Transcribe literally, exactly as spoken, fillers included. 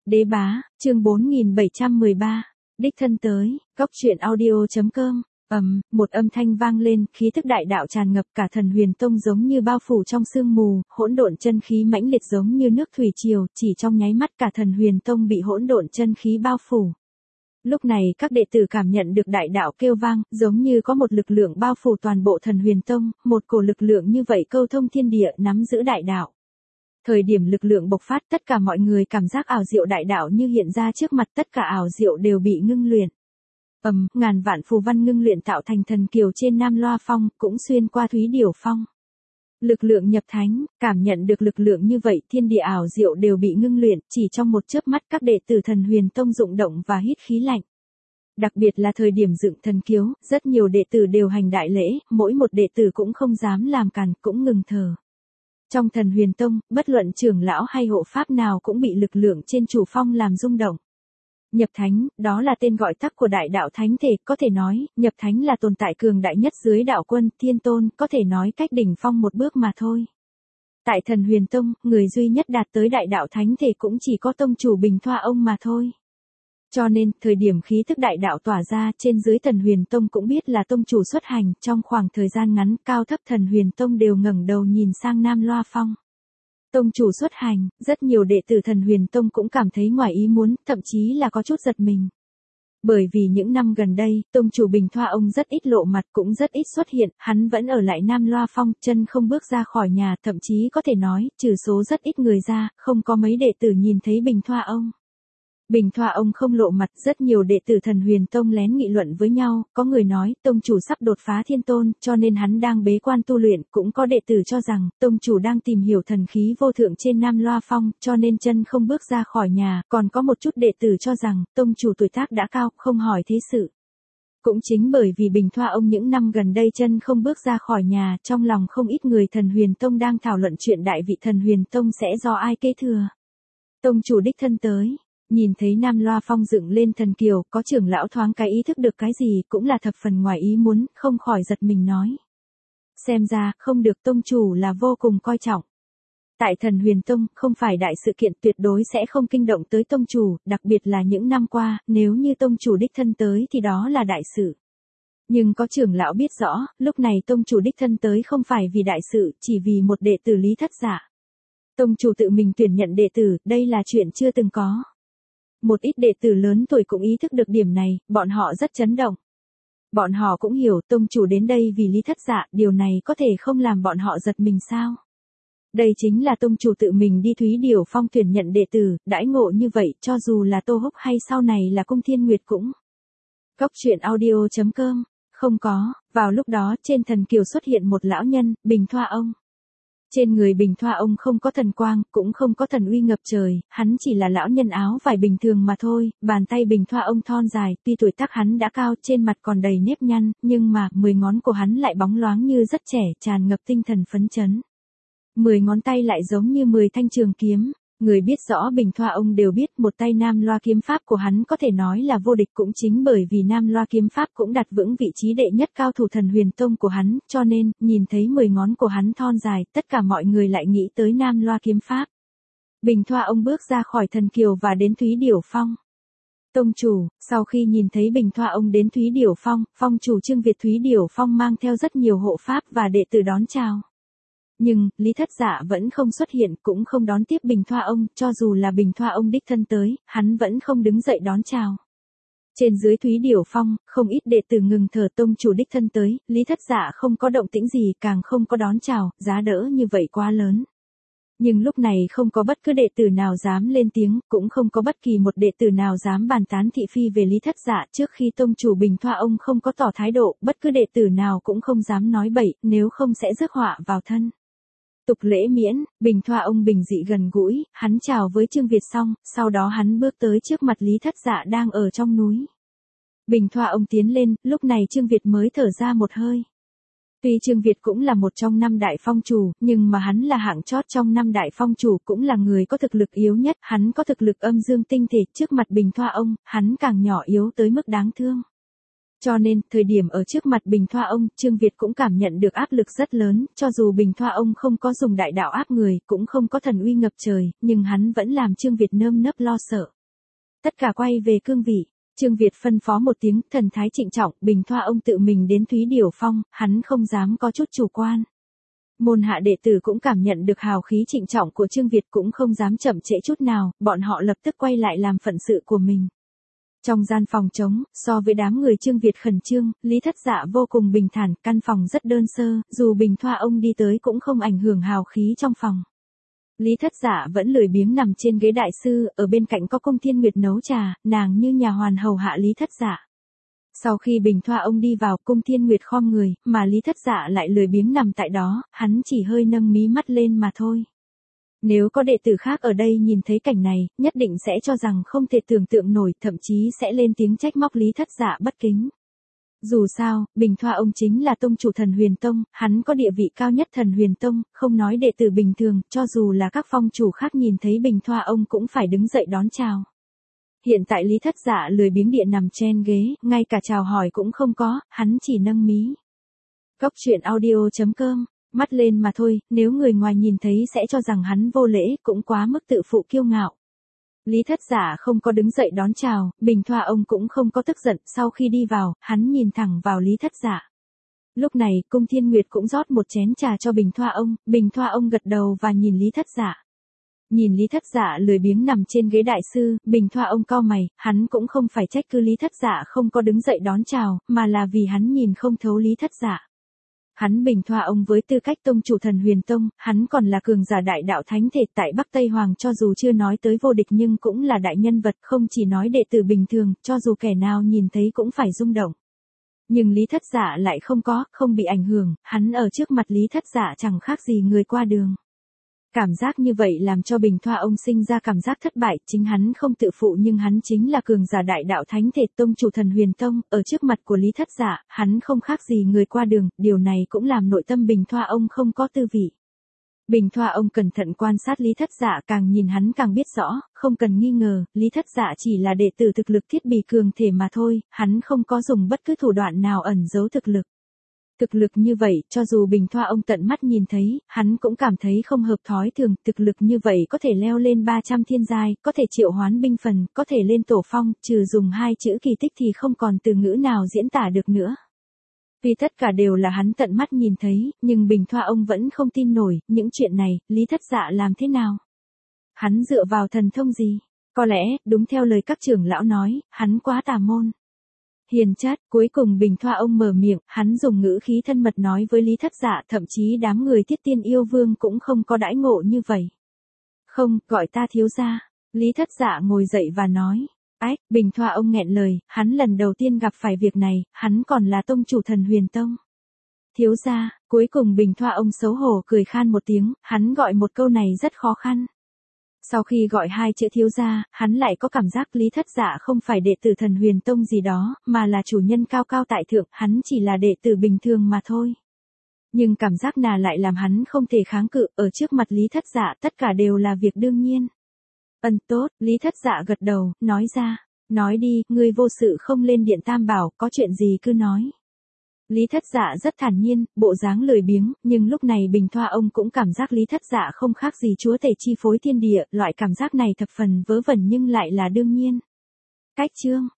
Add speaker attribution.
Speaker 1: Đế bá, chương bốn nghìn bảy trăm mười ba, đích thân tới, góc truyện audio.com, ầm, một âm thanh vang lên, khí thức đại đạo tràn ngập cả Thần Huyền Tông giống như bao phủ trong sương mù, hỗn độn chân khí mãnh liệt giống như nước thủy triều, chỉ trong nháy mắt cả Thần Huyền Tông bị hỗn độn chân khí bao phủ. Lúc này các đệ tử cảm nhận được đại đạo kêu vang, giống như có một lực lượng bao phủ toàn bộ Thần Huyền Tông, một cổ lực lượng như vậy câu thông thiên địa nắm giữ đại đạo. Thời điểm lực lượng bộc phát, tất cả mọi người cảm giác ảo diệu đại đạo như hiện ra trước mặt, tất cả ảo diệu đều bị ngưng luyện. Ầm, ngàn vạn phù văn ngưng luyện tạo thành thần kiều trên Nam Loa Phong, cũng xuyên qua Thúy Điểu Phong. Lực lượng nhập thánh, cảm nhận được lực lượng như vậy, thiên địa ảo diệu đều bị ngưng luyện, chỉ trong một chớp mắt các đệ tử Thần Huyền Tông rụng động và hít khí lạnh. Đặc biệt là thời điểm dựng thần kiếu, rất nhiều đệ tử đều hành đại lễ, mỗi một đệ tử cũng không dám làm càn, cũng ngừng thở. Trong Thần Huyền Tông, bất luận trưởng lão hay hộ pháp nào cũng bị lực lượng trên chủ phong làm rung động. Nhập thánh, đó là tên gọi tắt của đại đạo thánh thể, có thể nói, nhập thánh là tồn tại cường đại nhất dưới đạo quân, thiên tôn, có thể nói cách đỉnh phong một bước mà thôi. Tại Thần Huyền Tông, người duy nhất đạt tới đại đạo thánh thể cũng chỉ có tông chủ Bình Thoa ông mà thôi. Cho nên, thời điểm khí thức đại đạo tỏa ra, trên dưới Thần Huyền Tông cũng biết là tông chủ xuất hành, trong khoảng thời gian ngắn, cao thấp Thần Huyền Tông đều ngẩng đầu nhìn sang Nam Loa Phong. Tông chủ xuất hành, rất nhiều đệ tử Thần Huyền Tông cũng cảm thấy ngoài ý muốn, thậm chí là có chút giật mình. Bởi vì những năm gần đây, tông chủ Bình Thoa ông rất ít lộ mặt, cũng rất ít xuất hiện, hắn vẫn ở lại Nam Loa Phong, chân không bước ra khỏi nhà, thậm chí có thể nói, trừ số rất ít người ra, không có mấy đệ tử nhìn thấy Bình Thoa ông. Bình Thoa ông không lộ mặt, rất nhiều đệ tử Thần Huyền Tông lén nghị luận với nhau, có người nói, tông chủ sắp đột phá thiên tôn, cho nên hắn đang bế quan tu luyện, cũng có đệ tử cho rằng, tông chủ đang tìm hiểu thần khí vô thượng trên Nam Loa Phong, cho nên chân không bước ra khỏi nhà, còn có một chút đệ tử cho rằng, tông chủ tuổi tác đã cao, không hỏi thế sự. Cũng chính bởi vì Bình Thoa ông những năm gần đây chân không bước ra khỏi nhà, trong lòng không ít người Thần Huyền Tông đang thảo luận chuyện đại vị Thần Huyền Tông sẽ do ai kế thừa. Tông chủ đích thân tới. Nhìn thấy Nam Loa Phong dựng lên thần kiều, có trưởng lão thoáng cái ý thức được cái gì, cũng là thập phần ngoài ý muốn, không khỏi giật mình nói. Xem ra, không được, tông chủ là vô cùng coi trọng. Tại Thần Huyền Tông, không phải đại sự kiện, tuyệt đối sẽ không kinh động tới tông chủ, đặc biệt là những năm qua, nếu như tông chủ đích thân tới thì đó là đại sự. Nhưng có trưởng lão biết rõ, lúc này tông chủ đích thân tới không phải vì đại sự, chỉ vì một đệ tử Lý Thất Dạ. Tông chủ tự mình tuyển nhận đệ tử, đây là chuyện chưa từng có. Một ít đệ tử lớn tuổi cũng ý thức được điểm này, bọn họ rất chấn động. Bọn họ cũng hiểu tông chủ đến đây vì Lý Thất Dạ, điều này có thể không làm bọn họ giật mình sao. Đây chính là tông chủ tự mình đi Thúy Điểu Phong tuyển nhận đệ tử, đãi ngộ như vậy, cho dù là Tô Húc hay sau này là Cung Thiên Nguyệt cũng. Góc truyện audio.com, không có, vào lúc đó trên thần kiều xuất hiện một lão nhân, Bình Thoa ông. Trên người Bình Thoa ông không có thần quang, cũng không có thần uy ngập trời, hắn chỉ là lão nhân áo vải bình thường mà thôi, bàn tay Bình Thoa ông thon dài, tuy tuổi tác hắn đã cao, trên mặt còn đầy nếp nhăn, nhưng mà, mười ngón của hắn lại bóng loáng như rất trẻ, tràn ngập tinh thần phấn chấn. Mười ngón tay lại giống như mười thanh trường kiếm. Người biết rõ Bình Thoa ông đều biết một tay Nam Loa kiếm pháp của hắn có thể nói là vô địch, cũng chính bởi vì Nam Loa kiếm pháp cũng đặt vững vị trí đệ nhất cao thủ Thần Huyền Tông của hắn, cho nên, nhìn thấy mười ngón của hắn thon dài, tất cả mọi người lại nghĩ tới Nam Loa kiếm pháp. Bình Thoa ông bước ra khỏi thần kiều và đến Thúy Điểu Phong. Tông chủ, sau khi nhìn thấy Bình Thoa ông đến Thúy Điểu Phong, phong chủ Trương Việt Thúy Điểu Phong mang theo rất nhiều hộ pháp và đệ tử đón chào. Nhưng, Lý Thất Dạ vẫn không xuất hiện, cũng không đón tiếp Bình Thoa ông, cho dù là Bình Thoa ông đích thân tới, hắn vẫn không đứng dậy đón chào. Trên dưới Thúy Điểu Phong, không ít đệ tử ngừng thở, tông chủ đích thân tới, Lý Thất Dạ không có động tĩnh gì, càng không có đón chào, giá đỡ như vậy quá lớn. Nhưng lúc này không có bất cứ đệ tử nào dám lên tiếng, cũng không có bất kỳ một đệ tử nào dám bàn tán thị phi về Lý Thất Dạ, trước khi tông chủ Bình Thoa ông không có tỏ thái độ, bất cứ đệ tử nào cũng không dám nói bậy, nếu không sẽ rước họa vào thân. Tục lễ miễn, Bình Thoa ông bình dị gần gũi, hắn chào với Trương Việt xong, sau đó hắn bước tới trước mặt Lý Thất Dạ đang ở trong núi. Bình Thoa ông tiến lên, lúc này Trương Việt mới thở ra một hơi. Tuy Trương Việt cũng là một trong năm đại phong chủ, nhưng mà hắn là hạng chót trong năm đại phong chủ, cũng là người có thực lực yếu nhất, hắn có thực lực âm dương tinh thể, trước mặt Bình Thoa ông, hắn càng nhỏ yếu tới mức đáng thương. Cho nên, thời điểm ở trước mặt Bình Thoa ông, Trương Việt cũng cảm nhận được áp lực rất lớn, cho dù Bình Thoa ông không có dùng đại đạo áp người, cũng không có thần uy ngập trời, nhưng hắn vẫn làm Trương Việt nơm nớp lo sợ. Tất cả quay về cương vị. Trương Việt phân phó một tiếng, thần thái trịnh trọng, Bình Thoa ông tự mình đến Thúy Điểu Phong, hắn không dám có chút chủ quan. Môn hạ đệ tử cũng cảm nhận được hào khí trịnh trọng của Trương Việt, cũng không dám chậm trễ chút nào, bọn họ lập tức quay lại làm phận sự của mình. Trong gian phòng trống, so với đám người Trương Việt khẩn trương, Lý Thất Dạ vô cùng bình thản, căn phòng rất đơn sơ, dù Bình Thoa ông đi tới cũng không ảnh hưởng hào khí trong phòng. Lý Thất Dạ vẫn lười biếng nằm trên ghế đại sư, ở bên cạnh có Cung Thiên Nguyệt nấu trà, nàng như nhà hoàn hầu hạ Lý Thất Dạ. Sau khi Bình Thoa ông đi vào, Cung Thiên Nguyệt khom người, mà Lý Thất Dạ lại lười biếng nằm tại đó, hắn chỉ hơi nâng mí mắt lên mà thôi. Nếu có đệ tử khác ở đây nhìn thấy cảnh này, nhất định sẽ cho rằng không thể tưởng tượng nổi, thậm chí sẽ lên tiếng trách móc Lý Thất Dạ bất kính. Dù sao, Bình Thoa ông chính là tông chủ Thần Huyền Tông, hắn có địa vị cao nhất Thần Huyền Tông, không nói đệ tử bình thường, cho dù là các phong chủ khác nhìn thấy Bình Thoa ông cũng phải đứng dậy đón chào. Hiện tại Lý Thất Dạ lười biếng địa nằm trên ghế, ngay cả chào hỏi cũng không có, hắn chỉ nâng mí. Cốc truyện audio chấm com, mắt lên mà thôi, nếu người ngoài nhìn thấy sẽ cho rằng hắn vô lễ, cũng quá mức tự phụ kiêu ngạo. Lý Thất Dạ không có đứng dậy đón chào, Bình Thoa ông cũng không có tức giận, sau khi đi vào, hắn nhìn thẳng vào Lý Thất Dạ. Lúc này, Cung Thiên Nguyệt cũng rót một chén trà cho Bình Thoa ông, Bình Thoa ông gật đầu và nhìn Lý Thất Dạ. Nhìn Lý Thất Dạ lười biếng nằm trên ghế đại sư, Bình Thoa ông cau mày, hắn cũng không phải trách cứ Lý Thất Dạ không có đứng dậy đón chào, mà là vì hắn nhìn không thấu Lý Thất Dạ. Hắn Bình Thoa ông với tư cách tông chủ Thần Huyền Tông, hắn còn là cường giả đại đạo thánh thể tại Bắc Tây Hoàng, cho dù chưa nói tới vô địch nhưng cũng là đại nhân vật, không chỉ nói đệ tử bình thường, cho dù kẻ nào nhìn thấy cũng phải rung động. Nhưng Lý Thất Dạ lại không có, không bị ảnh hưởng, hắn ở trước mặt Lý Thất Dạ chẳng khác gì người qua đường. Cảm giác như vậy làm cho Bình Thoa ông sinh ra cảm giác thất bại, chính hắn không tự phụ nhưng hắn chính là cường giả đại đạo thánh thể tông chủ Thần Huyền Tông, ở trước mặt của Lý Thất Dạ, hắn không khác gì người qua đường, điều này cũng làm nội tâm Bình Thoa ông không có tư vị. Bình Thoa ông cẩn thận quan sát Lý Thất Dạ, càng nhìn hắn càng biết rõ, không cần nghi ngờ, Lý Thất Dạ chỉ là đệ tử thực lực thiết bị cường thể mà thôi, hắn không có dùng bất cứ thủ đoạn nào ẩn giấu thực lực. Thực lực như vậy, cho dù Bình Thoa ông tận mắt nhìn thấy, hắn cũng cảm thấy không hợp thói thường, thực lực như vậy có thể leo lên ba trăm thiên giai, có thể triệu hoán binh phần, có thể lên tổ phong, trừ dùng hai chữ kỳ tích thì không còn từ ngữ nào diễn tả được nữa. Vì tất cả đều là hắn tận mắt nhìn thấy, nhưng Bình Thoa ông vẫn không tin nổi, những chuyện này, Lý Thất Dạ làm thế nào? Hắn dựa vào thần thông gì? Có lẽ, đúng theo lời các trưởng lão nói, hắn quá tà môn. Hiền chất, cuối cùng Bình Thoa ông mở miệng, hắn dùng ngữ khí thân mật nói với Lý Thất Dạ, thậm chí đám người Thiết Tiên Yêu Vương cũng không có đãi ngộ như vậy. Không, gọi ta thiếu gia. Lý Thất Dạ ngồi dậy và nói. Ách, Bình Thoa ông nghẹn lời, hắn lần đầu tiên gặp phải việc này, hắn còn là tông chủ Thần Huyền Tông. Thiếu gia, cuối cùng Bình Thoa ông xấu hổ cười khan một tiếng, hắn gọi một câu này rất khó khăn. Sau khi gọi hai chữ thiếu gia, hắn lại có cảm giác Lý Thất Dạ không phải đệ tử Thần Huyền Tông gì đó, mà là chủ nhân cao cao tại thượng, hắn chỉ là đệ tử bình thường mà thôi. Nhưng cảm giác nà lại làm hắn không thể kháng cự, ở trước mặt Lý Thất Dạ tất cả đều là việc đương nhiên. Ân tốt, Lý Thất Dạ gật đầu, nói ra, nói đi, ngươi vô sự không lên điện Tam Bảo, có chuyện gì cứ nói. Lý Thất Dạ rất thản nhiên, bộ dáng lười biếng, nhưng lúc này Bình Thoa ông cũng cảm giác Lý Thất Dạ không khác gì chúa tể chi phối thiên địa, loại cảm giác này thập phần vớ vẩn nhưng lại là đương nhiên. Cách chương